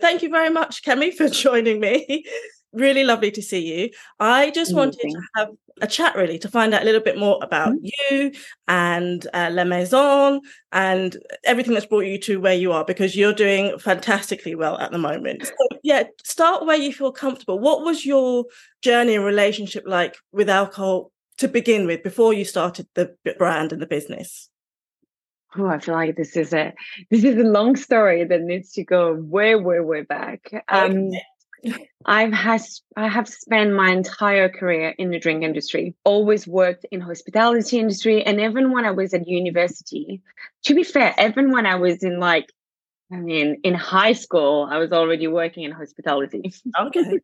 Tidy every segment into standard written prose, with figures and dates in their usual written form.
thank you very much, Kemi, for joining me. Really lovely to see you. I just wanted to have a chat really to find out a little bit more about you and La Maison and everything that's brought you to where you are, because you're doing fantastically well at the moment. So, yeah, start where you feel comfortable. What was your journey and relationship like with alcohol to begin with before you started the brand and the business? Oh, I feel like this is a long story that needs to go way, way, way back. Okay. I have spent my entire career in the drink industry, always worked in hospitality industry. And even when I was at university, to be fair, even when I was in high school, I was already working in hospitality. Okay.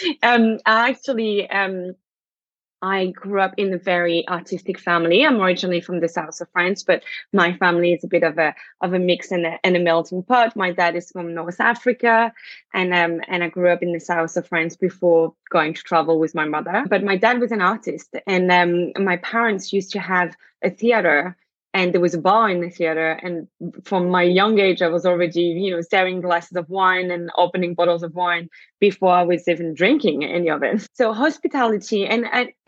I grew up in a very artistic family. I'm originally from the south of France, but my family is a bit of a mix and a melting pot. My dad is from North Africa, and I grew up in the south of France before going to travel with my mother. But my dad was an artist, and my parents used to have a theater. And there was a bar in the theater. And from my young age, I was already, staring glasses of wine and opening bottles of wine before I was even drinking any of it. So hospitality and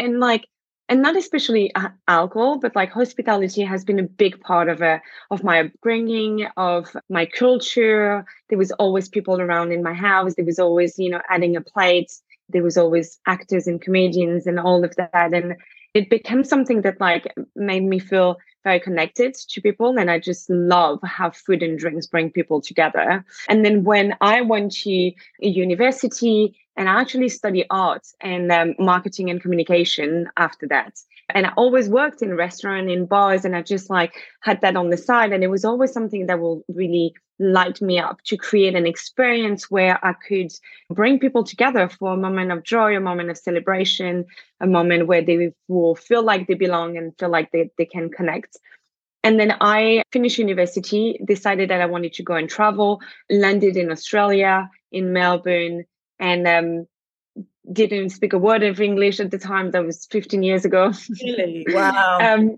not especially alcohol, but like hospitality has been a big part of my upbringing, of my culture. There was always people around in my house. There was always, adding a plate. There was always actors and comedians and all of that. And it became something that made me feel very connected to people. And I just love how food and drinks bring people together. And then when I went to university and I actually studied art and marketing and communication after that. And I always worked in restaurants, in bars, and I just had that on the side. And it was always something that will really light me up to create an experience where I could bring people together for a moment of joy, a moment of celebration, a moment where they will feel like they belong and feel like they can connect. And then I finished university, decided that I wanted to go and travel, landed in Australia, in Melbourne, and didn't speak a word of English at the time. That was 15 years ago. Really? Wow.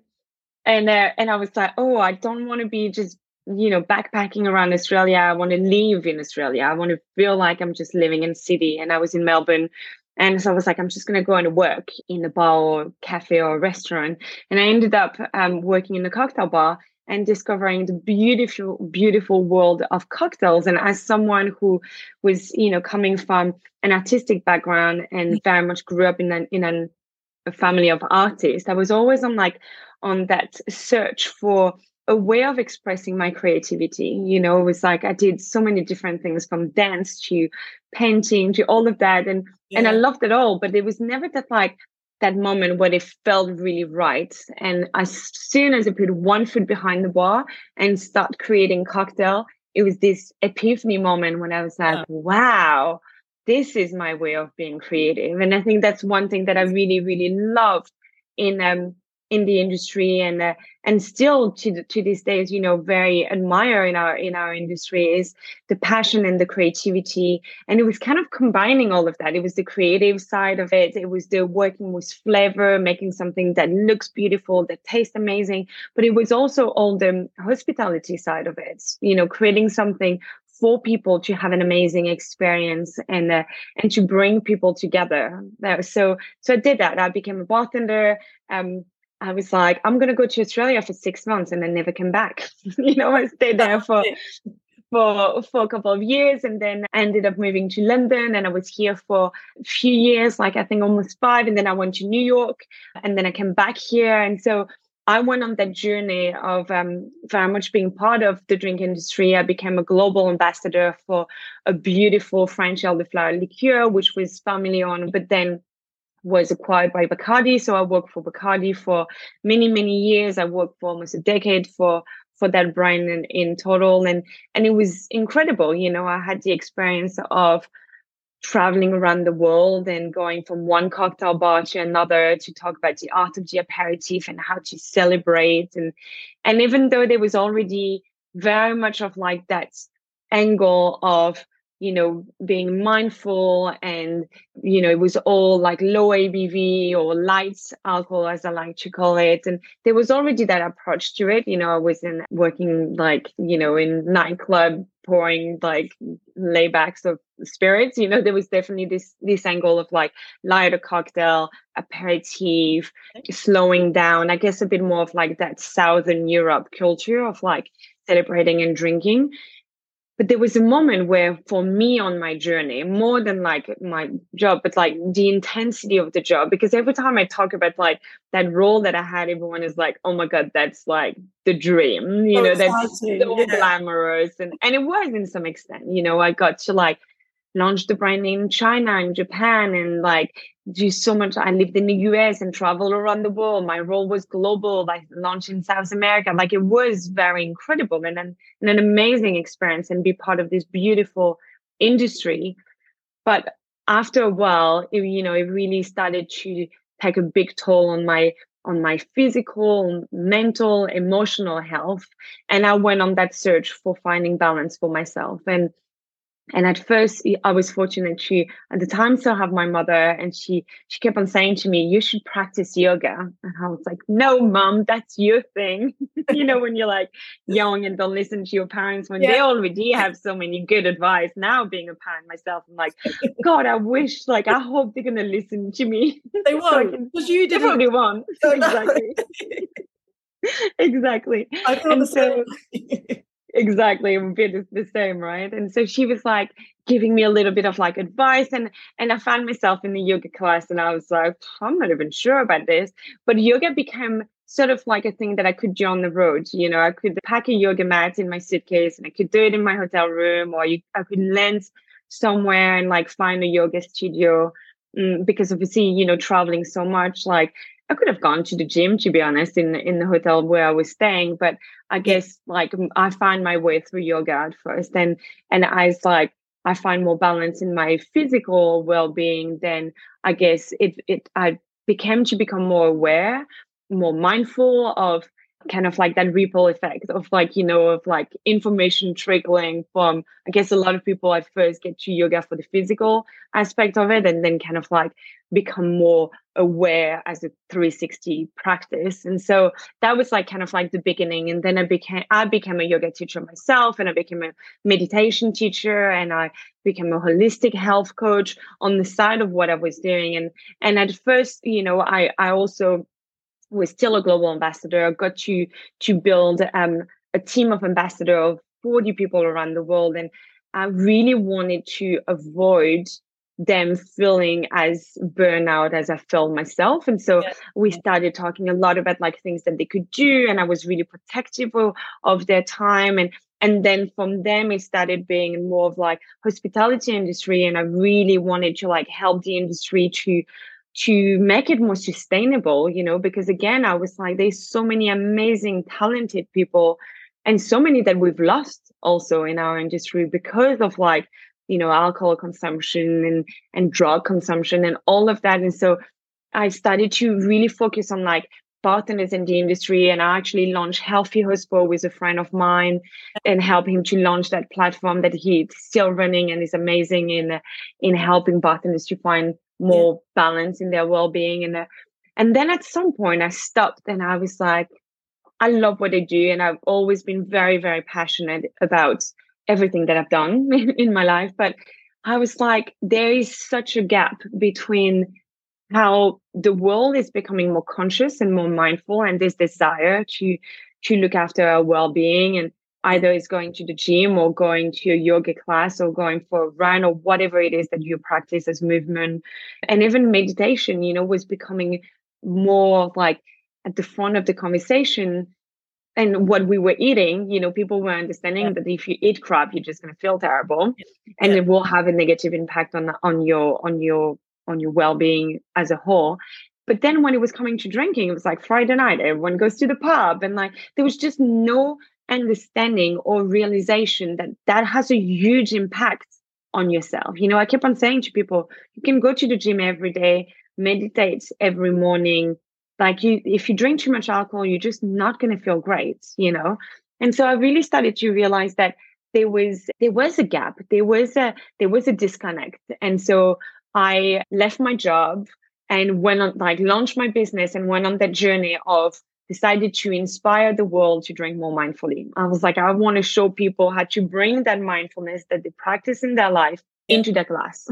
And I was like, oh, I don't want to be just, backpacking around Australia. I want to live in Australia. I want to feel like I'm just living in Sydney. And I was in Melbourne. And so I was like, I'm just going to go and work in a bar or cafe or restaurant. And I ended up working in a cocktail bar and discovering the beautiful, beautiful world of cocktails. And as someone who was, coming from an artistic background and very much grew up in a family of artists, I was always on that search for a way of expressing my creativity. It was like I did so many different things, from dance to painting to all of that. And I loved it all, but it was never that moment when it felt really right. And as soon as I put one foot behind the bar and start creating cocktail, it was this epiphany moment when I was like, wow, this is my way of being creative. And I think that's one thing that I really, really loved in the industry, and still to these days, very admire in our industry, is the passion and the creativity. And it was kind of combining all of that. It was the creative side of it. It was the working with flavor, making something that looks beautiful, that tastes amazing. But it was also all the hospitality side of it, creating something for people to have an amazing experience and to bring people together. So I did that. I became a bartender. I was like, I'm going to go to Australia for 6 months, and then never came back. I stayed there for a couple of years, and then I ended up moving to London, and I was here for a few years, I think almost 5. And then I went to New York, and then I came back here. And so I went on that journey of very much being part of the drink industry. I became a global ambassador for a beautiful French elderflower liqueur, which was family owned, but then was acquired by Bacardi. So I worked for Bacardi for many, many years. I worked for almost a decade for that brand in total. And it was incredible. I had the experience of traveling around the world and going from one cocktail bar to another to talk about the art of the aperitif and how to celebrate. And even though there was already very much of that angle of, being mindful, and it was all like low ABV or light alcohol, as I like to call it. And there was already that approach to it. I was working like in nightclub, pouring like laybacks of spirits. There was definitely this angle of like lighter cocktail, aperitif, slowing down, I guess a bit more of like that Southern Europe culture of like celebrating and drinking. But there was a moment where, for me on my journey, more than like my job, but like the intensity of the job, because every time I talk about like that role that I had, everyone is like, oh my God, that's like the dream, that's so glamorous. And it was, in some extent, I got to like launch the brand in China and Japan, and like do so much. I lived in the US and traveled around the world. My role was global. I launched in South America. Like, it was very incredible and an amazing experience, and be part of this beautiful industry. But after a while, it really started to take a big toll on my physical, mental, emotional health. And I went on that search for finding balance for myself. And at first, I was fortunate to, at the time, still have my mother, and she kept on saying to me, you should practice yoga. And I was like, no, Mom, that's your thing. When you're like young and don't listen to your parents when they already have so many good advice. Now, being a parent myself, I'm like, God, I hope they're going to listen to me. They won't, because you didn't. They probably won't. Exactly. Exactly. I feel the same. Exactly, it would be the same, right? And so she was like giving me a little bit of like advice, and I found myself in the yoga class, and I was like, I'm not even sure about this. But yoga became sort of like a thing that I could do on the road. I could pack a yoga mat in my suitcase, and I could do it in my hotel room, or I could land somewhere and like find a yoga studio. Because obviously, traveling so much, like I could have gone to the gym, to be honest, in the hotel where I was staying. But I guess like I find my way through yoga at first, and I find more balance in my physical well-being. Then I guess I became more aware, more mindful of kind of like that ripple effect of like, of like information trickling from, I guess a lot of people at first get to yoga for the physical aspect of it, and then kind of like become more aware as a 360 practice. And so that was like kind of like the beginning. And then I became a yoga teacher myself, and I became a meditation teacher, and I became a holistic health coach on the side of what I was doing. And at first, I also was still a global ambassador. I got to build a team of ambassadors of 40 people around the world. And I really wanted to avoid them feeling as burnout as I felt myself. And so we started talking a lot about like things that they could do. And I was really protective of their time. And then from them, it started being more of like hospitality industry. And I really wanted to like help the industry to make it more sustainable, because again, I was like, there's so many amazing, talented people, and so many that we've lost also in our industry because of like, alcohol consumption and drug consumption and all of that. And so I started to really focus on like partners in the industry, and I actually launched Healthy Hospo with a friend of mine and help him to launch that platform that he's still running and is amazing in helping partners to find more balance in their well-being. And then at some point I stopped, and I was like, I love what I do, and I've always been very, very passionate about everything that I've done in my life. But I was like, there is such a gap between how the world is becoming more conscious and more mindful, and this desire to look after our well-being, and either it's going to the gym or going to a yoga class or going for a run or whatever it is that you practice as movement. And even meditation, was becoming more like at the front of the conversation. And what we were eating, people were understanding that if you eat crap, you're just going to feel terrible, and it will have a negative impact on your well-being as a whole. But then when it was coming to drinking, it was like Friday night, everyone goes to the pub, and like there was just no understanding or realization that has a huge impact on yourself. I kept on saying to people, you can go to the gym every day, meditate every morning. Like if you drink too much alcohol, you're just not going to feel great, And so I really started to realize that there was a gap. There was a disconnect. And so I left my job and went on, like, launched my business and went on that journey of decided to inspire the world to drink more mindfully. I was like, I want to show people how to bring that mindfulness that they practice in their life into the glass.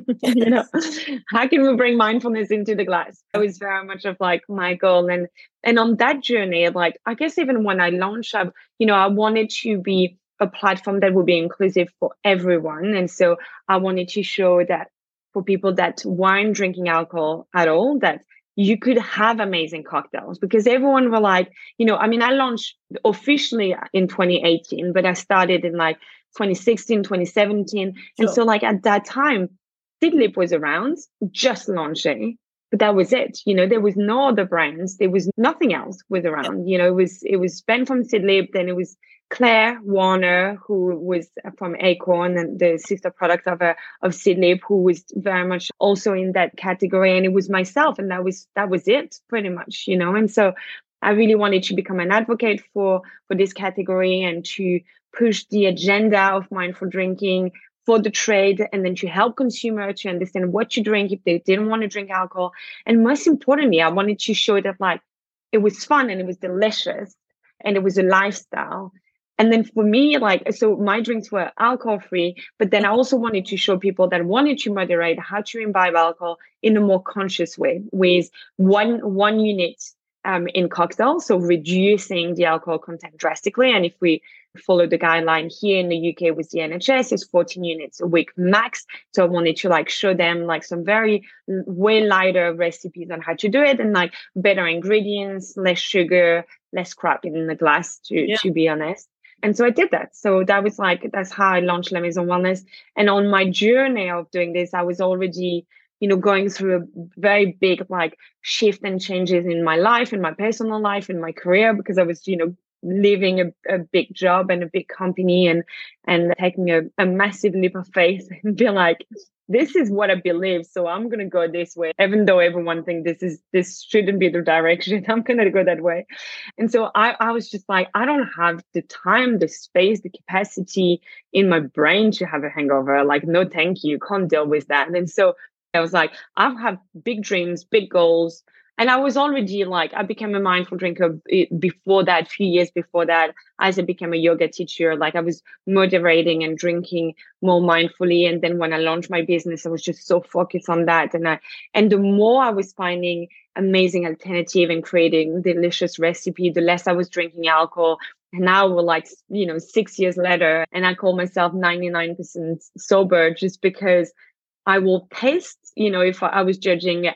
How can we bring mindfulness into the glass? It was very much of like my goal. And on that journey, like, I guess even when I launched up, I wanted to be a platform that would be inclusive for everyone. And so I wanted to show that for people that weren't drinking alcohol at all, that you could have amazing cocktails, because everyone were like, I launched officially in 2018, but I started in like 2016, 2017. Sure. And so like at that time, Sidlip was around, just launching, but that was it. There was no other brands. There was nothing else was around. It was Ben from Sidlip, then it was Claire Warner, who was from Acorn and the sister product of Sidlip, who was very much also in that category. And it was myself, and that was it pretty much, And so I really wanted to become an advocate for this category and to push the agenda of mindful drinking for the trade, and then to help consumers to understand what to drink if they didn't want to drink alcohol. And most importantly, I wanted to show that like it was fun and it was delicious and it was a lifestyle. And then for me, like, so my drinks were alcohol free, but then I also wanted to show people that wanted to moderate how to imbibe alcohol in a more conscious way, with one unit in cocktails, so reducing the alcohol content drastically. And if we follow the guideline here in the UK with the NHS, is 14 units a week max. So I wanted to like show them like some very way lighter recipes on how to do it, and like better ingredients, less sugar, less crap in the glass, to be honest. And so I did that. So that's how I launched La Maison Wellness. And on my journey of doing this, I was already, going through a very big like shift and changes in my life, in my personal life, in my career, because I was, leaving a big job and a big company and taking a massive leap of faith and be like, this is what I believe, so I'm going to go this way, even though everyone thinks this shouldn't be the direction. I'm going to go that way. And so I was just like, I don't have the time, the space, the capacity in my brain to have a hangover. Like, no, thank you. Can't deal with that. And so I was like, I have big dreams, big goals. And I was already like, I became a mindful drinker before that, few years before that, as I became a yoga teacher. Like, I was moderating and drinking more mindfully. And then when I launched my business, I was just so focused on that. And the more I was finding amazing alternative and creating delicious recipe, the less I was drinking alcohol. And now we're like, 6 years later, and I call myself 99% sober, just because I will taste, if I was judging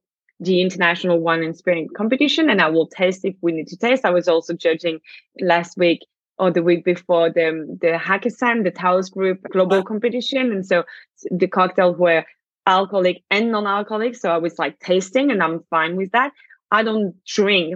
the international wine and spirit competition, and I will taste if we need to taste. I was also judging last week or the week before the Hakkasan, the Taos Group global competition. And so the cocktails were alcoholic and non-alcoholic. So I was like tasting, and I'm fine with that. I don't drink.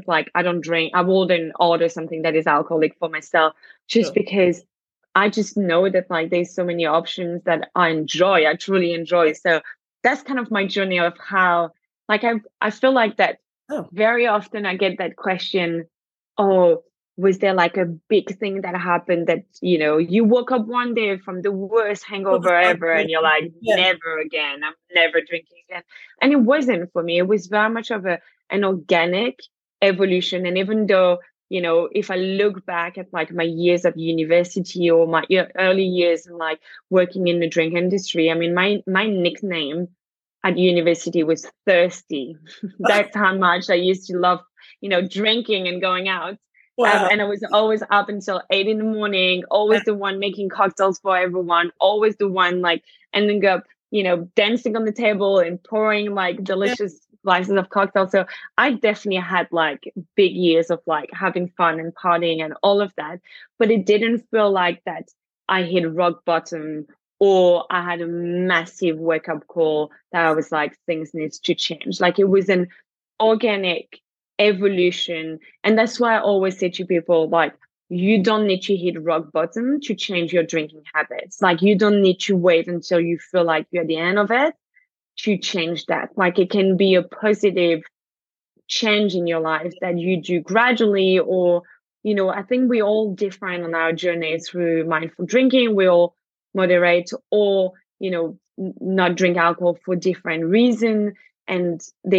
I wouldn't order something that is alcoholic for myself, just because I just know that like there's so many options that I truly enjoy. So that's kind of my journey of how, like, I feel like that very often I get that question, oh, was there like a big thing that happened that, you woke up one day from the worst hangover ever and you're like, never again, I'm never drinking again. And it wasn't for me. It was very much of an organic evolution. And even though, if I look back at like my years at university or my early years and like working in the drink industry, I mean, my nickname at university was Thirsty. That's how much I used to love, drinking and going out. Wow. And I was always up until 8 a.m, always the one making cocktails for everyone, always the one like ending up, dancing on the table and pouring like delicious glasses of cocktails. So I definitely had like big years of like having fun and partying and all of that. But it didn't feel like that I hit rock bottom, or I had a massive wake-up call that I was like, things needs to change. Like, it was an organic evolution. And that's why I always say to people, like, you don't need to hit rock bottom to change your drinking habits. Like, you don't need to wait until you feel like you're at the end of it to change that. Like, it can be a positive change in your life that you do gradually, or I think we're all different on our journey through mindful drinking. We all moderate or, not drink alcohol for different reasons. And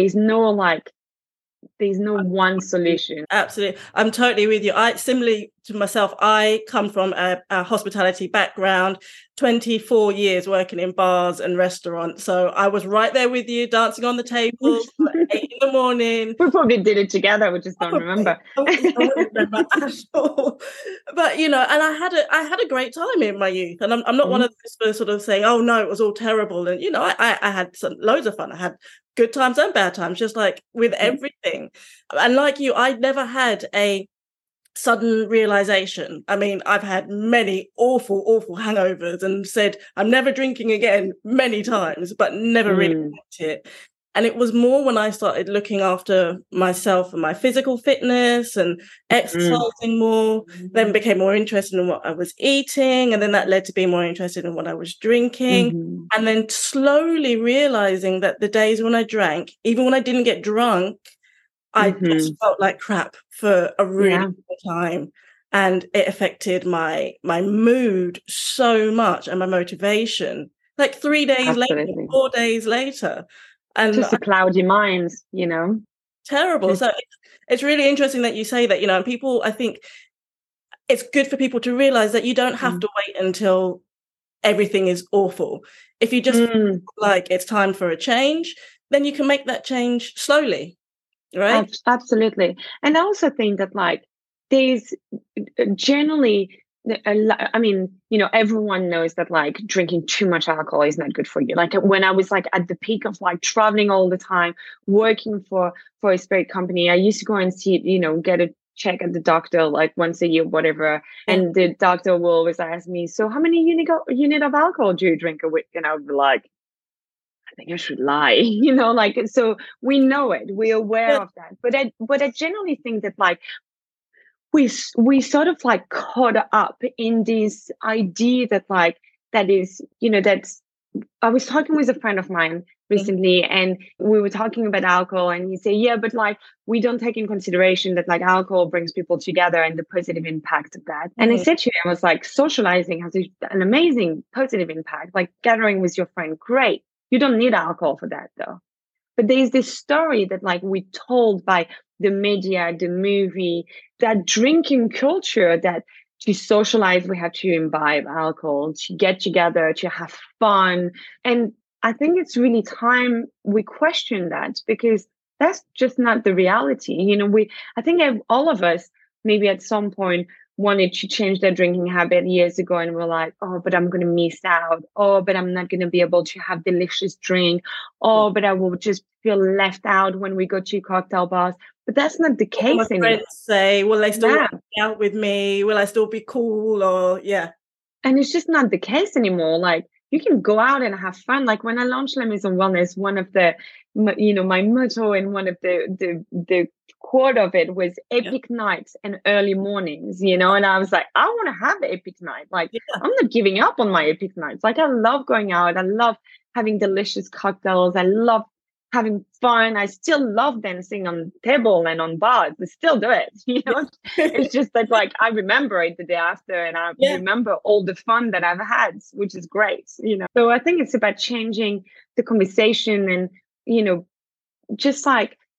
there's no one solution. Absolutely. I'm totally with you. Similarly to myself, I come from a hospitality background, 24 years working in bars and restaurants. So I was right there with you, dancing on the tables at 8 in the morning. We probably did it together. We just don't remember. I don't remember at all. But, and I had a great time in my youth. And I'm not one of those for sort of saying, oh, no, it was all terrible. And, I had loads of fun. I had good times and bad times, just like with everything. And like you, I never had a sudden realization. I mean, I've had many awful, awful hangovers and said, I'm never drinking again many times, but never really liked it. And it was more when I started looking after myself and my physical fitness and exercising more, then became more interested in what I was eating. And then that led to being more interested in what I was drinking. And then slowly realizing that the days when I drank, even when I didn't get drunk, I just felt like crap for a really long time. And it affected my mood so much and my motivation. Like 3 days later, 4 days later. And just a cloudy mind, Terrible. So it's really interesting that you say that, and people, I think it's good for people to realize that you don't have to wait until everything is awful. If you just feel like it's time for a change, then you can make that change slowly. Right? Absolutely. And I also think that there's generally, I mean, everyone knows that drinking too much alcohol is not good for you. Like when I was at the peak of traveling all the time, working for a spirit company, I used to go and see, get a check at the doctor once a year, whatever. And the doctor will always ask me, so how many unit of alcohol do you drink a week? And I'll be like, I think I should lie, so we know it, we're aware of that. But I generally think that we sort of caught up in this idea that that is, that's, I was talking with a friend of mine recently and we were talking about alcohol and he said, yeah, but we don't take in consideration that alcohol brings people together and the positive impact of that. And I said to him, I was socializing has an amazing positive impact, gathering with your friend, great. You don't need alcohol for that though. But there's this story that we're told by the media, the movie, that drinking culture that to socialize, we have to imbibe alcohol, to get together, to have fun. And I think it's really time we question that because that's just not the reality. I think all of us, maybe at some point, wanted to change their drinking habit years ago and we're like, oh, but I'm going to miss out. Oh, but I'm not going to be able to have delicious drink. Oh, but I will just feel left out when we go to cocktail bars. But that's not the case anymore. My friends say, will they still hang out with me? Will I still be cool? Or And it's just not the case anymore. You can go out and have fun. When I launched La Maison Wellness, one of the, my motto and one of the quote of it was epic nights and early mornings, and I was like, I want to have an epic night. I'm not giving up on my epic nights. I love going out. I love having delicious cocktails. I love having fun. I still love dancing on table and on bars. I still do it. It's just that I remember it the day after and I remember all the fun that I've had, which is great. So I think it's about changing the conversation and, just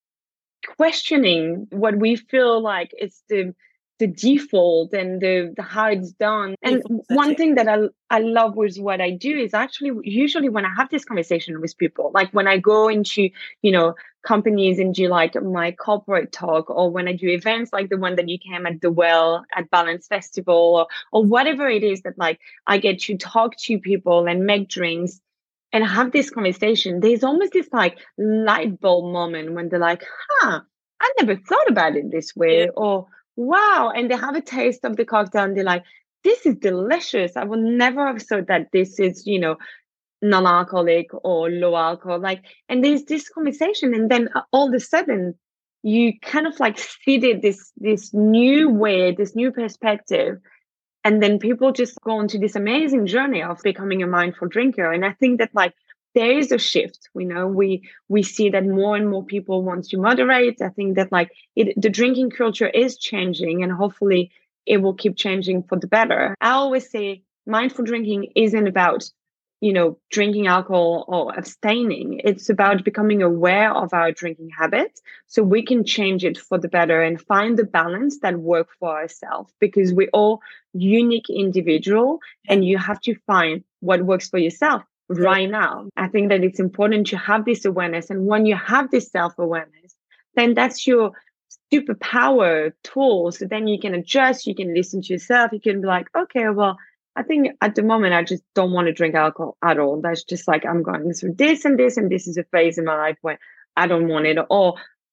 questioning what we feel like is the default and the how it's done. And one thing that I love with what I do is actually usually when I have this conversation with people, when I go into, companies and do my corporate talk, or when I do events like the one that you came at the Well at Balance Festival or whatever it is that I get to talk to people and make drinks and have this conversation, there's almost this light bulb moment when they're like, I never thought about it this way, or wow. And they have a taste of the cocktail and they're like, this is delicious. I would never have thought that this is, non-alcoholic or low alcohol. And there's this conversation. And then all of a sudden you kind of seeded this new way, this new perspective. And then people just go into this amazing journey of becoming a mindful drinker. And I think that there is a shift. We see that more and more people want to moderate. I think that the drinking culture is changing, and hopefully it will keep changing for the better. I always say mindful drinking isn't about drinking alcohol or abstaining. It's about becoming aware of our drinking habits so we can change it for the better and find the balance that works for ourselves, because we're all unique individual, and you have to find what works for yourself right now. I think that it's important to have this awareness. And when you have this self-awareness, then that's your superpower tool. So then you can adjust, you can listen to yourself, you can be like, okay, well, I think at the moment, I just don't want to drink alcohol at all. That's just I'm going through this and this, and this is a phase in my life where I don't want it. Or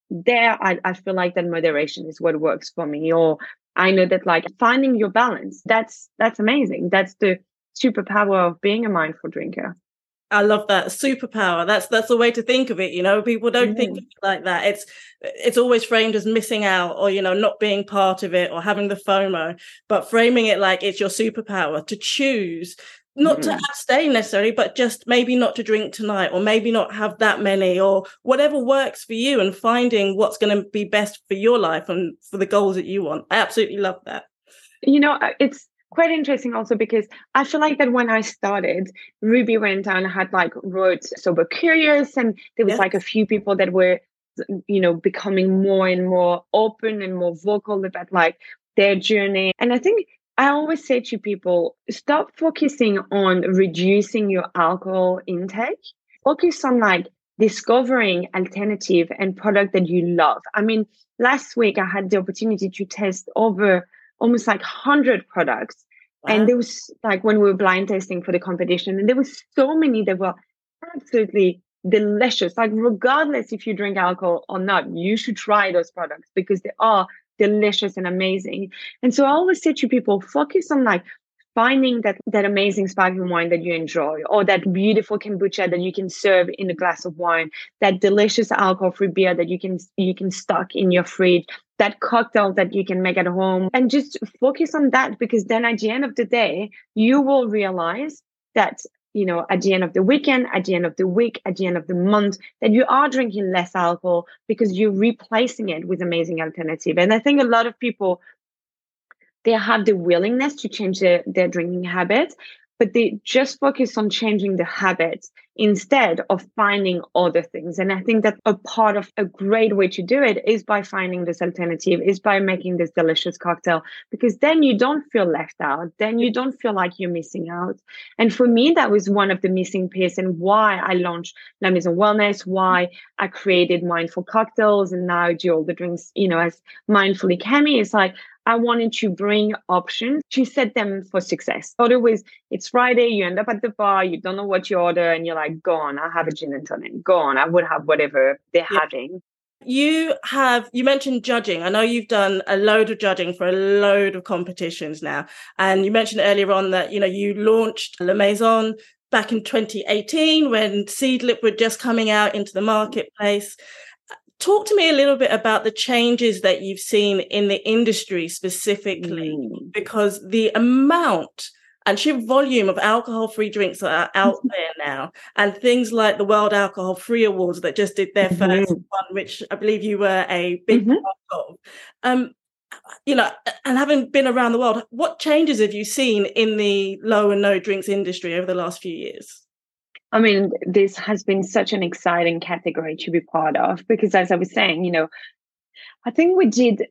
I feel like that moderation is what works for me. Or I know that finding your balance, that's amazing. That's the superpower of being a mindful drinker. I love that superpower. That's the way to think of it. People don't think of it like that. It's always framed as missing out, or not being part of it, or having the FOMO. But framing it like it's your superpower to choose, not to abstain necessarily, but just maybe not to drink tonight, or maybe not have that many, or whatever works for you, and finding what's going to be best for your life and for the goals that you want. I absolutely love that. It's quite interesting also because I feel like that when I started, Ruby went and had wrote Sober Curious, and there was a few people that were becoming more and more open and more vocal about their journey. And I think I always say to people, stop focusing on reducing your alcohol intake. Focus on discovering alternative and product that you love. I mean, last week I had the opportunity to test over almost 100 products. Wow. And there was when we were blind testing for the competition, and there was so many that were absolutely delicious. Regardless if you drink alcohol or not, you should try those products because they are delicious and amazing. And so I always say to people, focus on finding that amazing sparkling wine that you enjoy, or that beautiful kombucha that you can serve in a glass of wine, that delicious alcohol-free beer that you can stock in your fridge, that cocktail that you can make at home, and just focus on that, because then at the end of the day, you will realize that, at the end of the weekend, at the end of the week, at the end of the month, that you are drinking less alcohol because you're replacing it with amazing alternative. And I think a lot of people, they have the willingness to change their drinking habits, but they just focus on changing the habits instead of finding other things. And I think that a part of a great way to do it is by finding this alternative, is by making this delicious cocktail, because then you don't feel left out. Then you don't feel like you're missing out. And for me, that was one of the missing pieces, and why I launched La Maison Wellness, why I created Mindful Cocktails, and now I do all the drinks, as Mindfully Cami. It's I wanted to bring options to set them for success. Otherwise, it's Friday, you end up at the bar, you don't know what you order, and you're like, go on, I'll have a gin and tonic. Go on, I would have whatever they're having. You mentioned judging. I know you've done a load of judging for a load of competitions now. And you mentioned earlier on that, you launched La Maison back in 2018 when Seedlip were just coming out into the marketplace. Talk to me a little bit about the changes that you've seen in the industry specifically, because the amount and sheer volume of alcohol-free drinks that are out there now, and things like the World Alcohol Free Awards that just did their first one, which I believe you were a big part of. And having been around the world, what changes have you seen in the low and no drinks industry over the last few years? I mean, this has been such an exciting category to be part of, because as I was saying, I think we did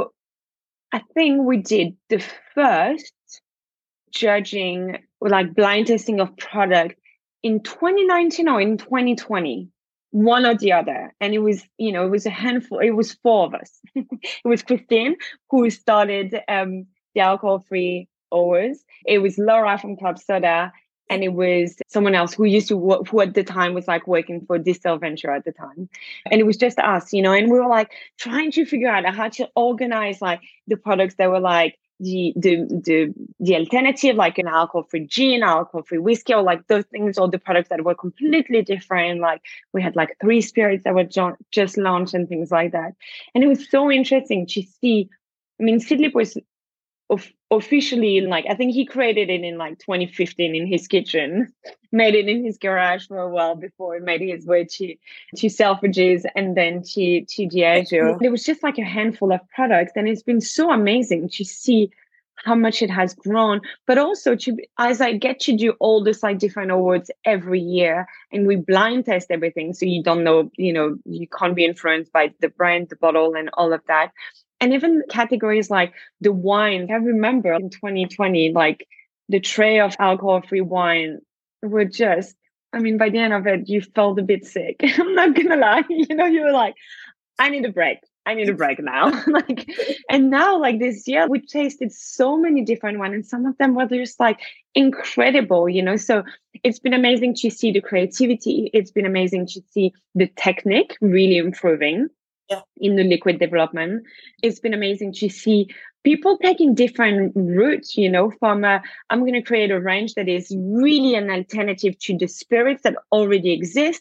the first judging, blind testing of product in 2019 or in 2020, one or the other. And it was, it was a handful, it was four of us. It was Christine who started the alcohol-free hours. It was Laura from Club Soda. And it was someone else who used to work, who at the time was working for Distill Venture at the time. And it was just us, and we were trying to figure out how to organize the products that were the alternative, an alcohol-free gin, alcohol-free whiskey, or those things, or the products that were completely different. We had 3 spirits that were just launched and things like that. And it was so interesting to see. I mean, Seedlip was officially, like, I think he created it in like 2015 in his kitchen, made it in his garage for a while before he made his way to Selfridges and then to Diageo. It was just like a handful of products, and it's been so amazing to see how much it has grown, but also to, as I get to do all this like different awards every year, and we blind test everything, so you don't know, you can't be influenced by the brand, the bottle, and all of that. And even categories like the wine, I remember in 2020, like the tray of alcohol-free wine were just, I mean, by the end of it, you felt a bit sick. I'm not gonna lie, you were like, I need a break. I need a break now. Like, and now, like this year, we tasted so many different ones, and some of them were just like incredible, So it's been amazing to see the creativity. It's been amazing to see the technique really improving in the liquid development. It's been amazing to see people taking different routes, from I'm going to create a range that is really an alternative to the spirits that already exist,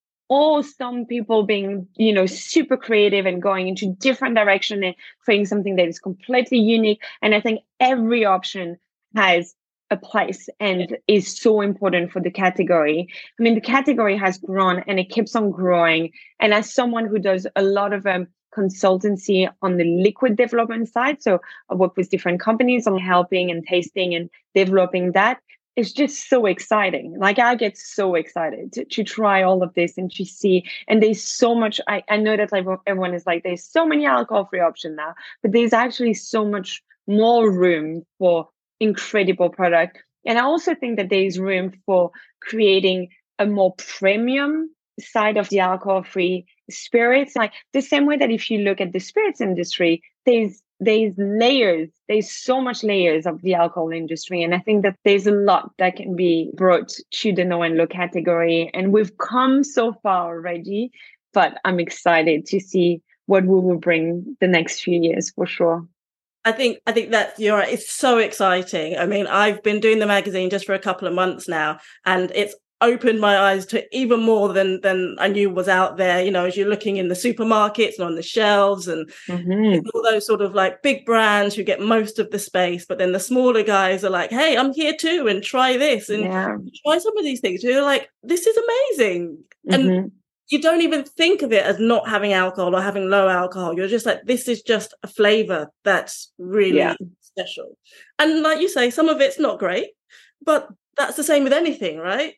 or some people being, super creative and going into different direction and creating something that is completely unique. And I think every option has a place and is so important for the category. I mean, the category has grown and it keeps on growing. And as someone who does a lot of consultancy on the liquid development side, so I work with different companies on helping and tasting and developing that. It's just so exciting. Like, I get so excited to try all of this and to see. And there's so much. I know that like everyone is like, there's so many alcohol-free options now, but there's actually so much more room for incredible product. And I also think that there's room for creating a more premium side of the alcohol-free spirits. Like the same way that if you look at the spirits industry, there's layers, there's so much layers of the alcohol industry. And I think that there's a lot that can be brought to the Know and Low category. And we've come so far already, but I'm excited to see what we will bring the next few years for sure. I think that you're right. It's so exciting. I mean, I've been doing the magazine just for a couple of months now, and it's opened my eyes to even more than I knew was out there, as you're looking in the supermarkets and on the shelves and all those sort of like big brands who get most of the space, but then the smaller guys are like, hey, I'm here too, and try this and try some of these things. You're like, this is amazing. And you don't even think of it as not having alcohol or having low alcohol. You're just like, this is just a flavor that's really special. And like you say, some of it's not great, but that's the same with anything, right?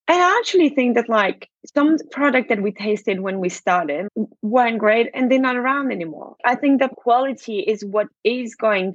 I actually think that like some product that we tasted when we started weren't great and they're not around anymore. I think the quality is what is going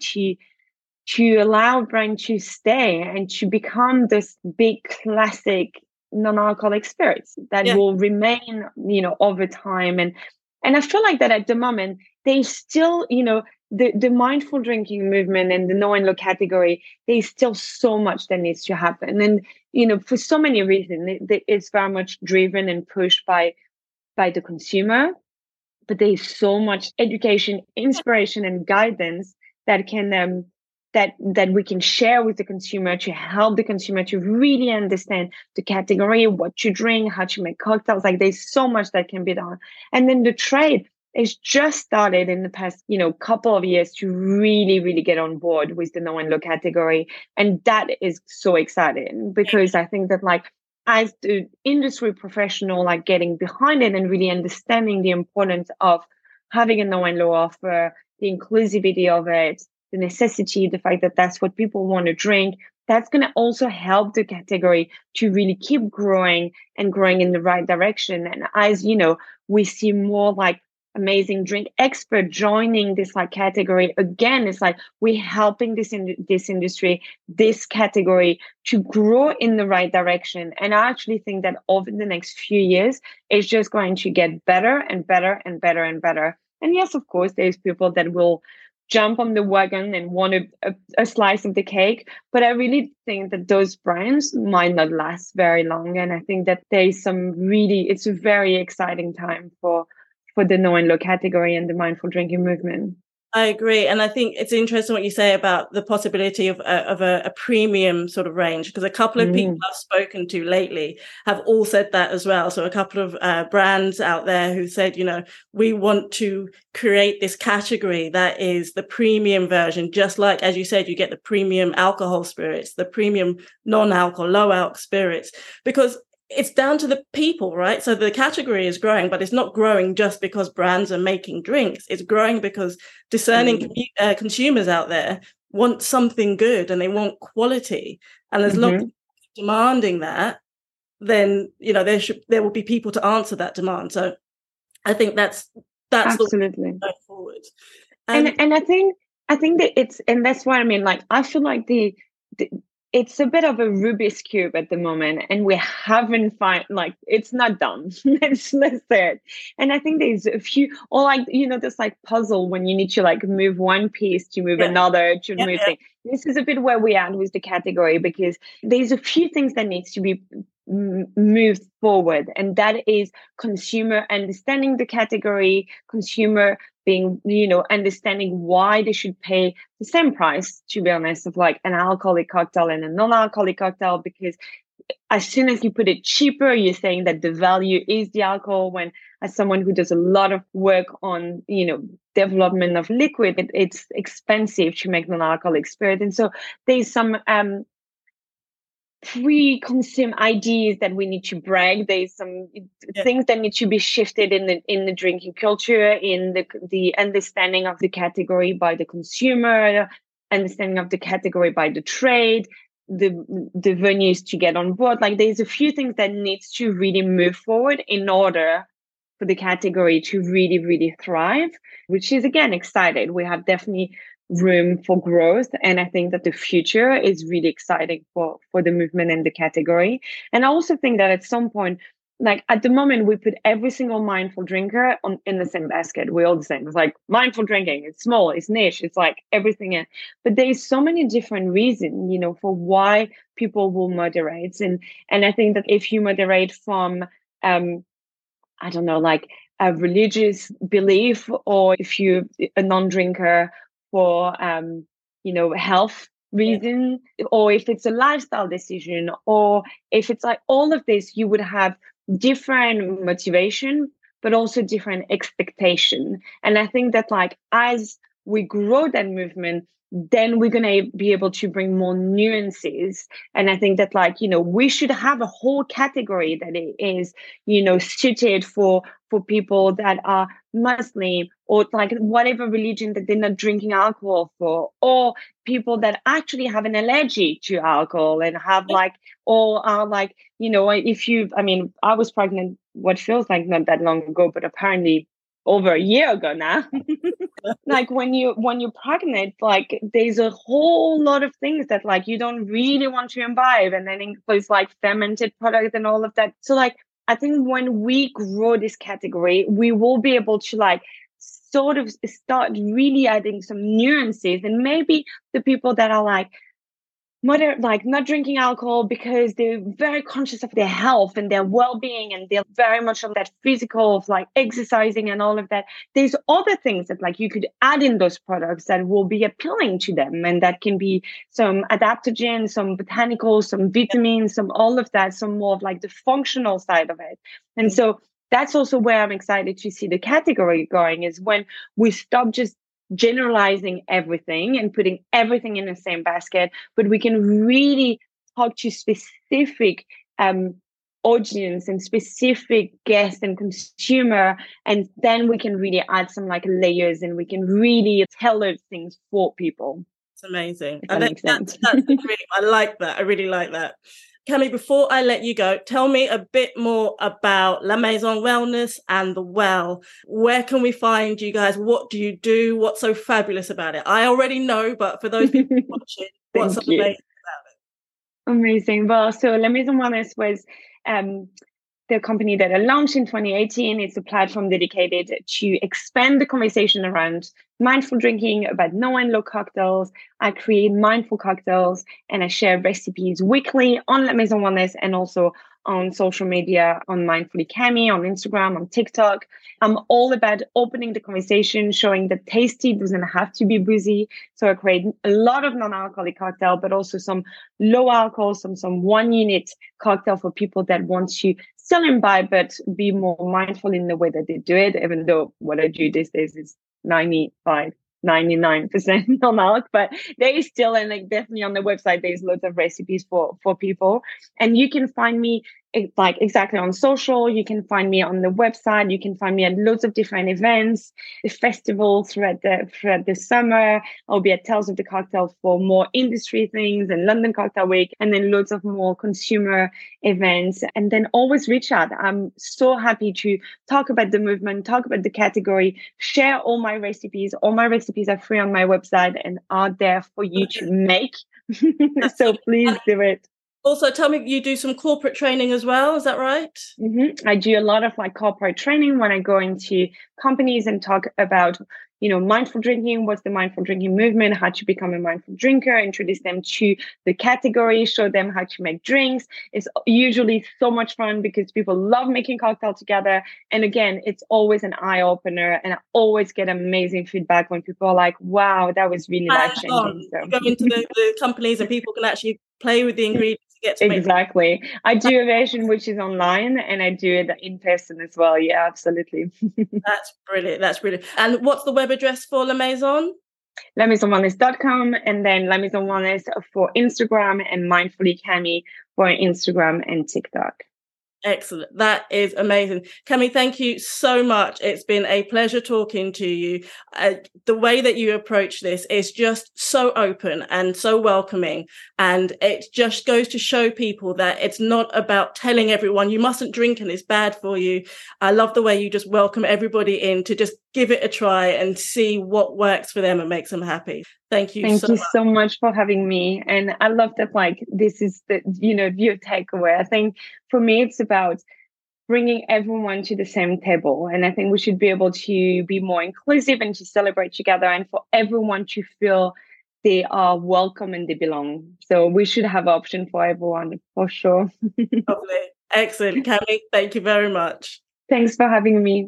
to allow brand to stay and to become this big classic non-alcoholic spirits that will remain, over time. And I feel like that at the moment, they still, the mindful drinking movement and the Know and Low category, there's still so much that needs to happen. And, for so many reasons, it's very much driven and pushed by the consumer, but there's so much education, inspiration, and guidance that can that we can share with the consumer to help the consumer to really understand the category, what to drink, how to make cocktails. Like there's so much that can be done. And then the trade is just started in the past, couple of years to really, really get on board with the Know and Low category. And that is so exciting because I think that like as the industry professional, like getting behind it and really understanding the importance of having a Know and Low offer, the inclusivity of it, the necessity, the fact that that's what people want to drink, that's going to also help the category to really keep growing and growing in the right direction. And as we see more like amazing drink expert joining this like category again, it's like we're helping this industry, this category to grow in the right direction. And I actually think that over the next few years, it's just going to get better and better and better and better. And yes, of course, there's people that will jump on the wagon and want a slice of the cake. But I really think that those brands might not last very long. And I think that there's it's a very exciting time for the Know and Low category and the mindful drinking movement. I agree. And I think it's interesting what you say about the possibility of a premium sort of range, because a couple of people I've spoken to lately have all said that as well. So a couple of brands out there who said, we want to create this category that is the premium version, just like, as you said, you get the premium alcohol spirits, the premium non-alcohol, low alc spirits, because it's down to the people, right? So the category is growing, but it's not growing just because brands are making drinks. It's growing because discerning consumers out there want something good and they want quality. And as long as they're demanding that, then, there will be people to answer that demand. So I think that's absolutely the way going forward. And I think that and that's what I mean. Like, I feel like it's a bit of a Rubik's Cube at the moment, and we haven't it's not done. let's say it. And I think there's a few, or this like puzzle when you need to like move one piece to move another to move things. This is a bit where we are with the category, because there's a few things that needs to be moved forward, and that is consumer understanding the category, consumer being, understanding why they should pay the same price, to be honest, of like an alcoholic cocktail and a non-alcoholic cocktail. Because as soon as you put it cheaper, you're saying that the value is the alcohol, when as someone who does a lot of work on, development of liquid, it's expensive to make non-alcoholic spirit. And so there's some pre-consume ideas that we need to break. There's some things that need to be shifted in the drinking culture, in the understanding of the category by the consumer, understanding of the category by the trade, the venues to get on board. Like, there's a few things that needs to really move forward in order for the category to really, really thrive, which is, again, excited. We have definitely room for growth, and I think that the future is really exciting for the movement and the category. And I also think that at some point, like at the moment, we put every single mindful drinker in the same basket. We're all the same. It's like mindful drinking, it's small, it's niche, it's like everything. But there's so many different reasons, for why people will moderate. And I think that if you moderate from I don't know, like a religious belief, or if you're a non-drinker for health reason, or if it's a lifestyle decision, or if it's like all of this, you would have different motivation, but also different expectation. And I think that like as we grow that movement, then we're going to be able to bring more nuances. And I think that we should have a whole category that is, suited for people that are Muslim, or like whatever religion that they're not drinking alcohol for, or people that actually have an allergy to alcohol and have or are I was pregnant what feels like not that long ago, but apparently over a year ago now. Like when you're pregnant, like there's a whole lot of things that like you don't really want to imbibe, and then includes like fermented products and all of that. So like I think when we grow this category, we will be able to like sort of start really adding some nuances, and maybe the people that are like not drinking alcohol because they're very conscious of their health and their well-being, and they're very much on that physical of like exercising and all of that. There's other things that like you could add in those products that will be appealing to them, and that can be some adaptogens, some botanicals, some vitamins, some all of that, some more of like the functional side of it. And so that's also where I'm excited to see the category going, is when we stop just generalizing everything and putting everything in the same basket, but we can really talk to specific audience and specific guest and consumer, and then we can really add some like layers, and we can really tailor things for people. It's amazing. And that's really, I like that. I really like that. Cami, before I let you go, tell me a bit more about La Maison Wellness and The Well. Where can we find you guys? What do you do? What's so fabulous about it? I already know, but for those people watching, what's so amazing about it? Amazing. Well, so La Maison Wellness was the company that I launched in 2018. It's a platform dedicated to expand the conversation around mindful drinking, about no and low cocktails. I create mindful cocktails, and I share recipes weekly on La Maison Wellness, and also on social media, on Mindfully Cami, on Instagram, on TikTok. I'm all about opening the conversation, showing that tasty doesn't have to be boozy. So I create a lot of non-alcoholic cocktail, but also some low alcohol, some 1 unit cocktail for people that want to still imbibe, but be more mindful in the way that they do it, even though what I do these days is 99% non-alc, but there is still, and like definitely on the website, there's loads of recipes for people. And you can find me like exactly on social. You can find me on the website. You can find me at loads of different events, the festival throughout the summer. I'll be at Tales of the Cocktail for more industry things and London Cocktail Week, and then loads of more consumer events. And then always reach out. I'm so happy to talk about the movement, talk about the category, share all my recipes. All my recipes are free on my website and are there for you to make. So please do it. Also, tell me, you do some corporate training as well, is that right? Mm-hmm. I do a lot of like corporate training when I go into companies and talk about, mindful drinking, what's the mindful drinking movement, how to become a mindful drinker, introduce them to the category, show them how to make drinks. It's usually so much fun because people love making cocktails together. And again, it's always an eye opener. And I always get amazing feedback when people are like, wow, that was really life-changing. So. Go into the companies and people can actually play with the ingredients. Exactly. I do a version which is online and I do it in person as well. Yeah, absolutely. That's brilliant. And what's the web address for La Maison? LaMaisonWellness.com, and then La Maison Wellness for Instagram, and Mindfully Cami for Instagram and TikTok. Excellent. That is amazing. Cami, thank you so much. It's been a pleasure talking to you. The way that you approach this is just so open and so welcoming. And it just goes to show people that it's not about telling everyone you mustn't drink and it's bad for you. I love the way you just welcome everybody in to just give it a try and see what works for them and makes them happy. Thank you so much for having me. And I love that, like, this is the, your takeaway. I think for me, it's about bringing everyone to the same table. And I think we should be able to be more inclusive and to celebrate together and for everyone to feel they are welcome and they belong. So we should have option for everyone, for sure. Lovely. Excellent. Cami, thank you very much. Thanks for having me.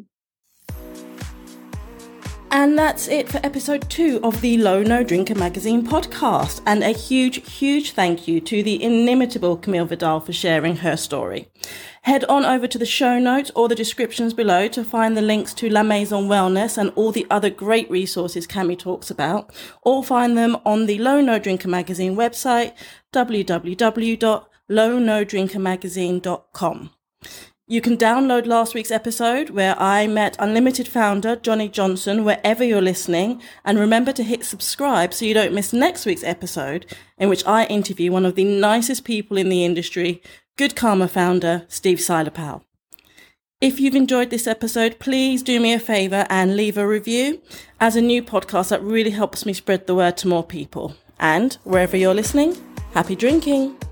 And that's it for episode 2 of the Low No Drinker Magazine podcast. And a huge thank you to the inimitable Camille Vidal for sharing her story. Head on over to the show notes or the descriptions below to find the links to La Maison Wellness and all the other great resources Cami talks about, or find them on the Low No Drinker Magazine website, www.lownodrinkermagazine.com. You can download last week's episode where I met Unlimited founder Johnny Johnson wherever you're listening, and remember to hit subscribe so you don't miss next week's episode in which I interview one of the nicest people in the industry, Good Karma founder Steve Seiler-Powell. If you've enjoyed this episode, please do me a favour and leave a review. As a new podcast, that really helps me spread the word to more people. And wherever you're listening, happy drinking!